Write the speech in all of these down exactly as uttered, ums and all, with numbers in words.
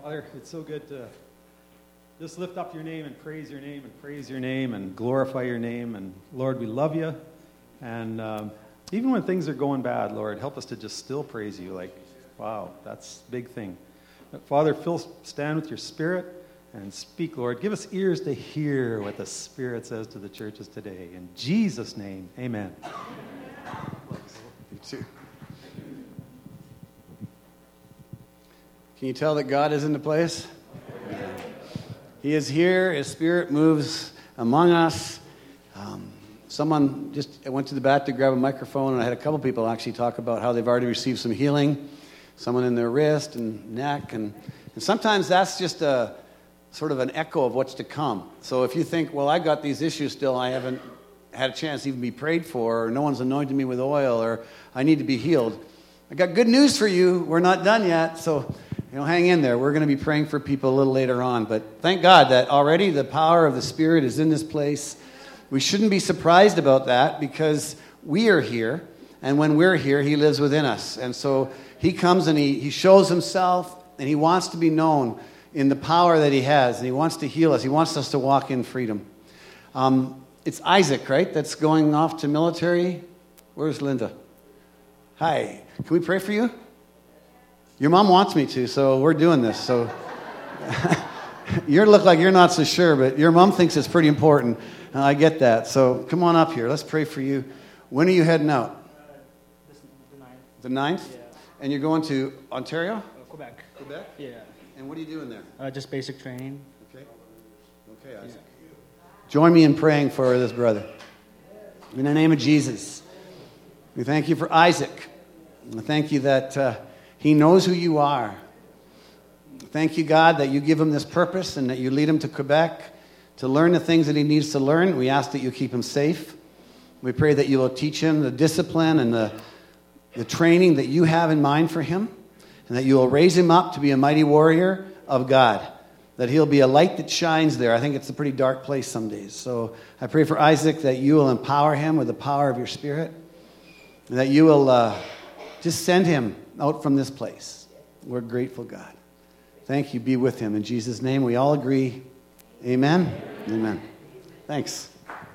Father, it's so good to just lift up your name and praise your name and praise your name and glorify your name. And Lord, we love you. And um, even when things are going bad, Lord, help us to just still praise you. Like, wow, that's a big thing. But Father, fill, stand with your Spirit and speak, Lord. Give us ears to hear what the Spirit says to the churches today. In Jesus' name, amen. You too. Can you tell that God is in the place? He is here. His Spirit moves among us. Um, someone just went to the back to grab a microphone, and I had a couple people actually talk about how they've already received some healing, someone in their wrist and neck. And, and sometimes that's just a sort of an echo of what's to come. So if you think, well, I got these issues still, I haven't had a chance to even be prayed for, or no one's anointed me with oil, or I need to be healed, I got good news for you. We're not done yet, so you know, hang in there. We're going to be praying for people a little later on. But thank God that already the power of the Spirit is in this place. We shouldn't be surprised about that because we are here. And when we're here, He lives within us. And so He comes and He, he shows Himself, and He wants to be known in the power that He has. And He wants to heal us. He wants us to walk in freedom. Um, it's Isaac, right, that's going off to military. Where's Linda? Hi. Can we pray for you? Your mom wants me to, so we're doing this. So you look like you're not so sure, but your mom thinks it's pretty important. Uh, I get that. So come on up here. Let's pray for you. When are you heading out? Uh, this, the ninth. The ninth? Yeah. And you're going to Ontario? Uh, Quebec. Quebec? Yeah. And what are you doing there? Uh, just basic training. Okay. Okay, Isaac. Yeah. Join me in praying for this brother. In the name of Jesus, we thank you for Isaac. We thank you that uh, he knows who you are. Thank you, God, that you give him this purpose and that you lead him to Quebec to learn the things that he needs to learn. We ask that you keep him safe. We pray that you will teach him the discipline and the, the training that you have in mind for him, and that you will raise him up to be a mighty warrior of God, that he'll be a light that shines there. I think it's a pretty dark place some days. So I pray for Isaac that you will empower him with the power of your Spirit, and that you will uh, just send him out from this place. We're grateful, God. Thank you. Be with him. In Jesus' name, we all agree. Amen. Amen. Amen. Thanks.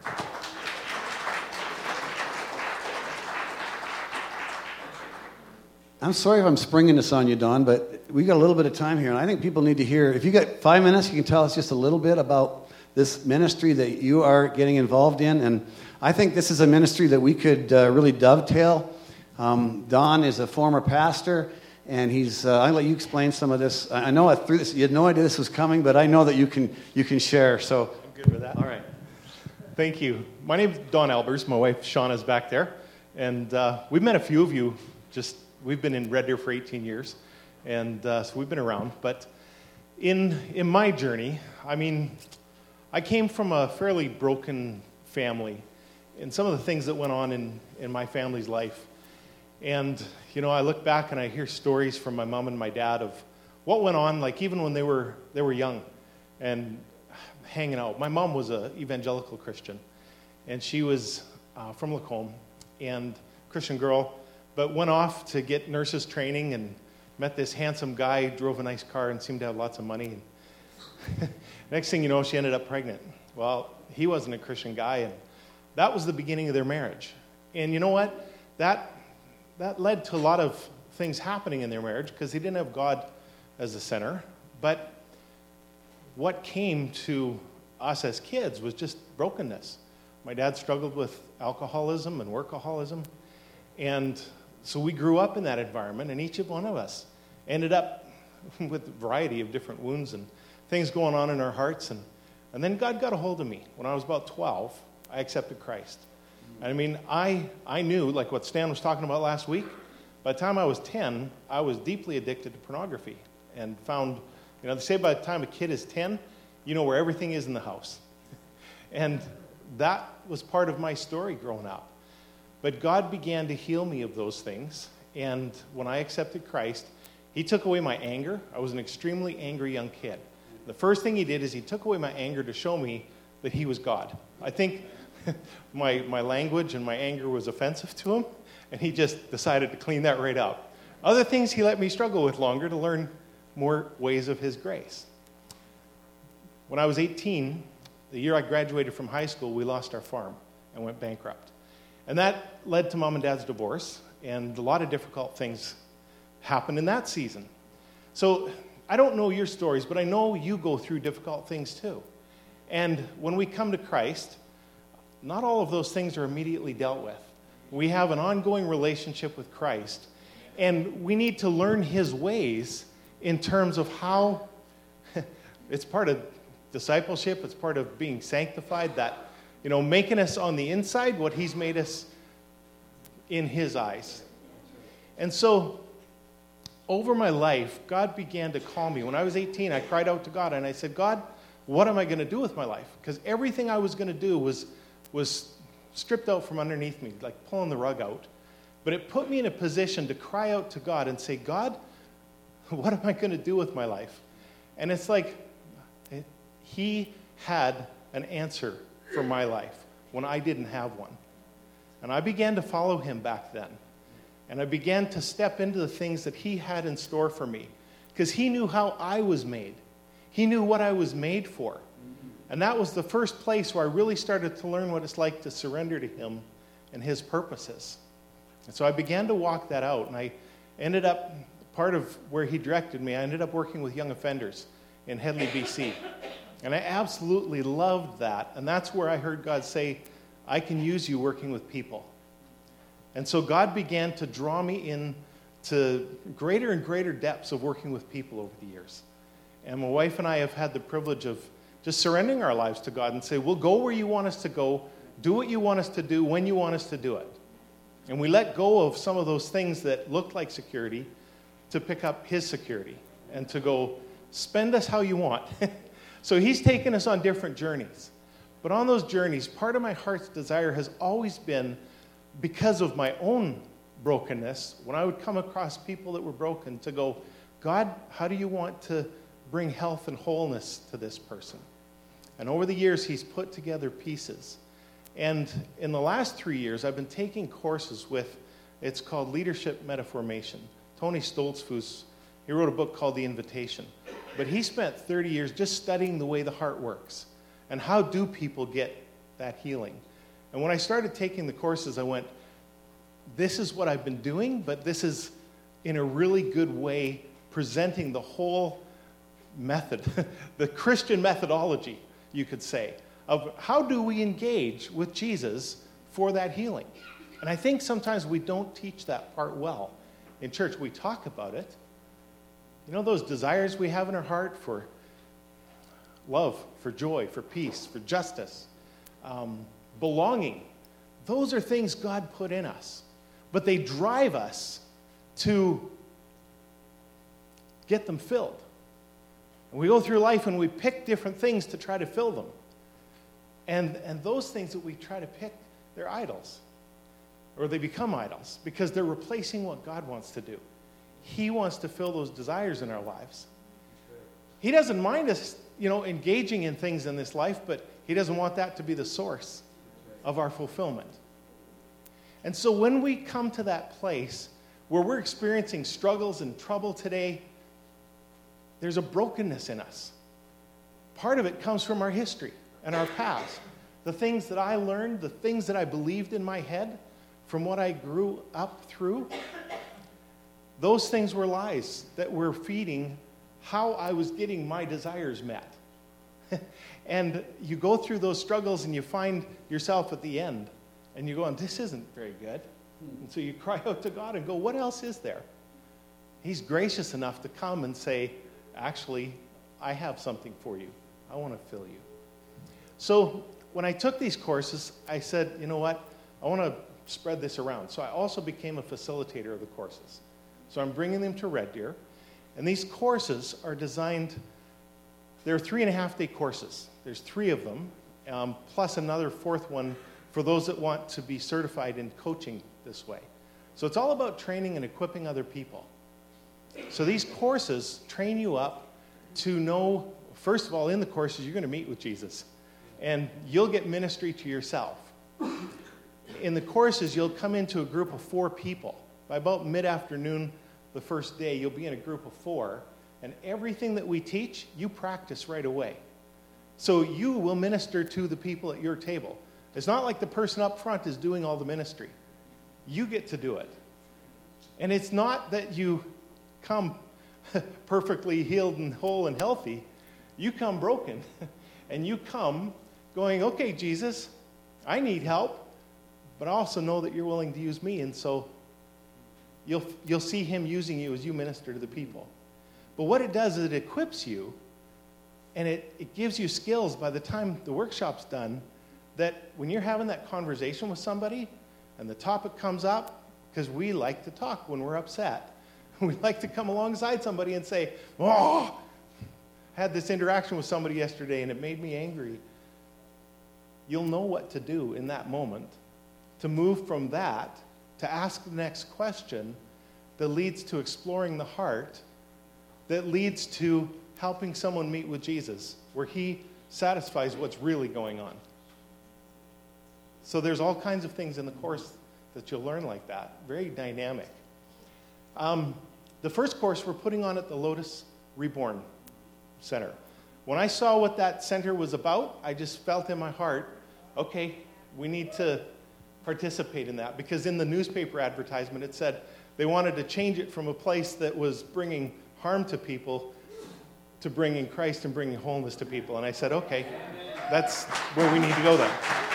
I'm sorry if I'm springing this on you, Don, but we got a little bit of time here, and I think people need to hear. If you got five minutes, you can tell us just a little bit about this ministry that you are getting involved in. And I think this is a ministry that we could uh, really dovetail. Um, Don is a former pastor, and he's. Uh, I'll let you explain some of this. I know I threw this. You had no idea this was coming, but I know that you can you can share. So I'm good with that. All right. Thank you. My name's Don Albers. My wife Shauna's back there, and uh, we've met a few of you. Just we've been in Red Deer for eighteen years, and uh, so we've been around. But in in my journey, I mean, I came from a fairly broken family, and some of the things that went on in in my family's life. And, you know, I look back and I hear stories from my mom and my dad of what went on, like even when they were they were young and hanging out. My mom was an evangelical Christian, and she was uh, from Lacombe, and Christian girl, but went off to get nurses training and met this handsome guy, drove a nice car and seemed to have lots of money. And next thing you know, she ended up pregnant. Well, he wasn't a Christian guy, and that was the beginning of their marriage. And you know what? That... That led to a lot of things happening in their marriage because they didn't have God as the center. But what came to us as kids was just brokenness. My dad struggled with alcoholism and workaholism. And so we grew up in that environment, and each of one of us ended up with a variety of different wounds and things going on in our hearts. And, and then God got a hold of me. When I was about twelve, I accepted Christ. I mean, I I knew, like what Stan was talking about last week, by the time I was ten, I was deeply addicted to pornography and found, you know, they say by the time a kid is ten, you know where everything is in the house. And that was part of my story growing up. But God began to heal me of those things, and when I accepted Christ, He took away my anger. I was an extremely angry young kid. The first thing He did is He took away my anger to show me that He was God. I think my my language and my anger was offensive to Him, and He just decided to clean that right up. Other things He let me struggle with longer to learn more ways of his grace. When I was eighteen, the year I graduated from high school, we lost our farm and went bankrupt. And that led to Mom and Dad's divorce, and a lot of difficult things happened in that season. So I don't know your stories, but I know you go through difficult things too. And when we come to Christ, not all of those things are immediately dealt with. We have an ongoing relationship with Christ, and we need to learn his ways in terms of how it's part of discipleship, it's part of being sanctified, that, you know, making us on the inside what he's made us in his eyes. And so over my life, God began to call me. When I was eighteen, I cried out to God, and I said, God, what am I going to do with my life? Because everything I was going to do was, was stripped out from underneath me, like pulling the rug out. But it put me in a position to cry out to God and say, God, what am I going to do with my life? And it's like it, he had an answer for my life when I didn't have one. And I began to follow him back then. And I began to step into the things that he had in store for me, because he knew how I was made. He knew what I was made for. And that was the first place where I really started to learn what it's like to surrender to him and his purposes. And so I began to walk that out. And I ended up, part of where he directed me, I ended up working with young offenders in Headley, B C. And I absolutely loved that. And that's where I heard God say, I can use you working with people. And so God began to draw me in to greater and greater depths of working with people over the years. And my wife and I have had the privilege of just surrendering our lives to God and say, we'll go where you want us to go, do what you want us to do, when you want us to do it. And we let go of some of those things that looked like security to pick up his security and to go, spend us how you want. So he's taken us on different journeys. But on those journeys, part of my heart's desire has always been, because of my own brokenness, when I would come across people that were broken, to go, God, how do you want to bring health and wholeness to this person? And over the years, he's put together pieces. And in the last three years, I've been taking courses with, it's called Leadership Metaformation. Tony Stoltzfus, he wrote a book called The Invitation. But he spent thirty years just studying the way the heart works. And how do people get that healing? And when I started taking the courses, I went, this is what I've been doing, but this is in a really good way presenting the whole method, the Christian methodology, you could say, of how do we engage with Jesus for that healing. And I think sometimes we don't teach that part well. In church, we talk about it. You know, those desires we have in our heart for love, for joy, for peace, for justice, um, belonging. Those are things God put in us. But they drive us to get them filled. And we go through life and we pick different things to try to fill them. And, and those things that we try to pick, they're idols. Or they become idols because they're replacing what God wants to do. He wants to fill those desires in our lives. He doesn't mind us, you know, engaging in things in this life, but he doesn't want that to be the source of our fulfillment. And so when we come to that place where we're experiencing struggles and trouble today, there's a brokenness in us. Part of it comes from our history and our past. The things that I learned, the things that I believed in my head from what I grew up through, those things were lies that were feeding how I was getting my desires met. And you go through those struggles and you find yourself at the end and you go, this isn't very good. And so you cry out to God and go, what else is there? He's gracious enough to come and say, actually, I have something for you. I want to fill you. So when I took these courses, I said, you know what? I want to spread this around. So I also became a facilitator of the courses. So I'm bringing them to Red Deer. And these courses are designed, they're three and a half day courses. There's three of them, um, plus another fourth one for those that want to be certified in coaching this way. So it's all about training and equipping other people. So these courses train you up to know, first of all, in the courses, you're going to meet with Jesus. And you'll get ministry to yourself. In the courses, you'll come into a group of four people. By about mid-afternoon the first day, you'll be in a group of four, And everything that we teach, you practice right away. So you will minister to the people at your table. It's not like the person up front is doing all the ministry. You get to do it. And it's not that you come perfectly healed and whole and healthy. You come broken. And you come going, okay, Jesus, I need help, but I also know that you're willing to use me. And so you'll, you'll see him using you as you minister to the people. But what it does is it equips you, and it, it gives you skills by the time the workshop's done, that when you're having that conversation with somebody and the topic comes up, because we like to talk when we're upset. We like to come alongside somebody and say, oh, I had this interaction with somebody yesterday and it made me angry. You'll know what to do in that moment to move from that to ask the next question that leads to exploring the heart, that leads to helping someone meet with Jesus, where he satisfies what's really going on. So there's all kinds of things in the course that you'll learn like that. Very dynamic. Um, the first course we're putting on at the Lotus Reborn Center. When I saw what that center was about, I just felt in my heart, okay, we need to participate in that. Because in the newspaper advertisement, it said they wanted to change it from a place that was bringing harm to people to bringing Christ and bringing wholeness to people. And I said, okay, that's where we need to go then.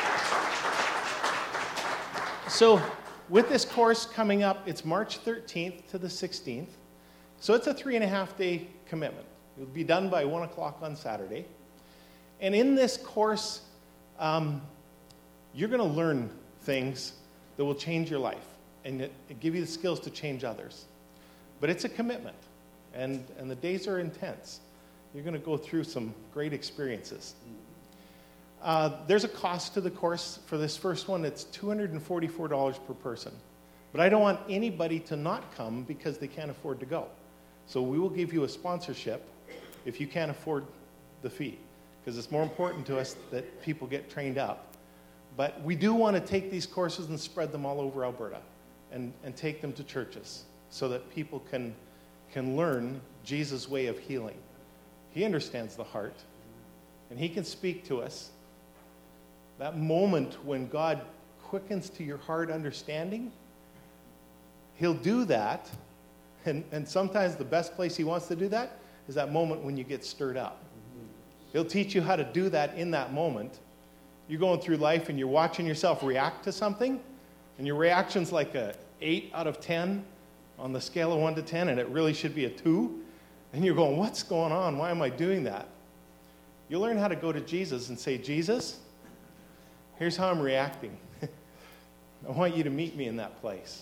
So with this course coming up, it's March thirteenth to the sixteenth. So it's a three and a half day commitment. It'll be done by one o'clock on Saturday. And in this course, um, you're going to learn things that will change your life and it, it give you the skills to change others. But it's a commitment, and, and the days are intense. You're going to go through some great experiences. Uh, there's a cost to the course for this first one. It's two hundred forty-four dollars per person. But I don't want anybody to not come because they can't afford to go. So we will give you a sponsorship if you can't afford the fee, because it's more important to us that people get trained up. But we do want to take these courses and spread them all over Alberta and, and take them to churches so that people can, can learn Jesus' way of healing. He understands the heart, and he can speak to us. That moment when God quickens to your heart understanding, he'll do that. And, and sometimes the best place he wants to do that is that moment when you get stirred up. He'll teach you how to do that in that moment. You're going through life and you're watching yourself react to something, and your reaction's like a eight out of ten on the scale of one to ten, and it really should be a two. And you're going, what's going on? Why am I doing that? You'll learn how to go to Jesus and say, Jesus, here's how I'm reacting. I want you to meet me in that place.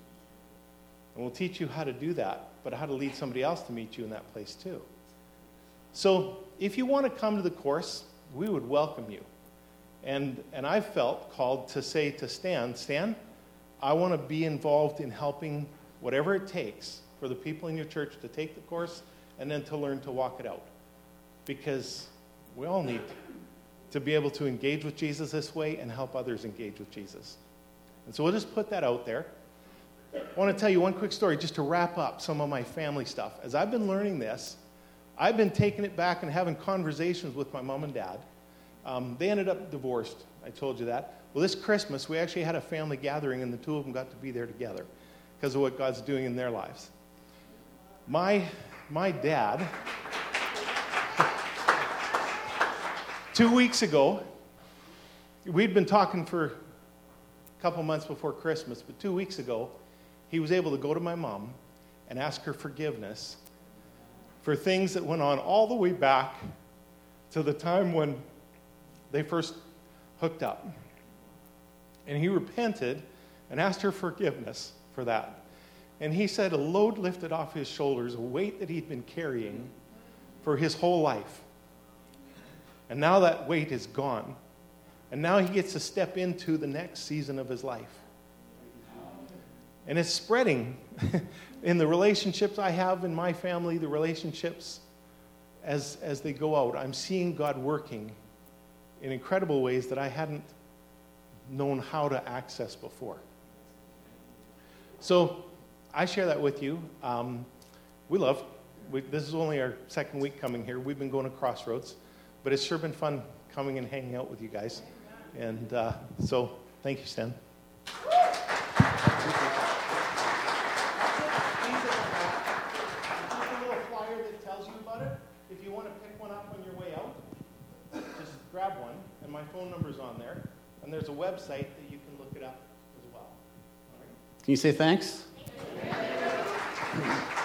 And we'll teach you how to do that, but how to lead somebody else to meet you in that place too. So if you want to come to the course, we would welcome you. And, and I felt called to say to Stan, Stan, I want to be involved in helping whatever it takes for the people in your church to take the course and then to learn to walk it out. Because we all need to be able to engage with Jesus this way and help others engage with Jesus. And so we'll just put that out there. I want to tell you one quick story just to wrap up some of my family stuff. As I've been learning this, I've been taking it back and having conversations with my mom and dad. Um, they ended up divorced. I told you that. Well, this Christmas, we actually had a family gathering, and the two of them got to be there together because of what God's doing in their lives. My, my dad, two weeks ago, we'd been talking for a couple months before Christmas, but two weeks ago, he was able to go to my mom and ask her forgiveness for things that went on all the way back to the time when they first hooked up. And he repented and asked her forgiveness for that. And he said a load lifted off his shoulders, a weight that he'd been carrying for his whole life. And now that weight is gone. And now he gets to step into the next season of his life. And it's spreading in the relationships I have in my family, the relationships as, as they go out. I'm seeing God working in incredible ways that I hadn't known how to access before. So I share that with you. Um, we love We, this is only our second week coming here. We've been going to Crossroads, but it's sure been fun coming and hanging out with you guys. And uh, so, thank you, Stan. If you want to pick one up on your way out, just grab one, and my phone number's on there. And there's a website that you can look it up as well. All right? Can you say thanks?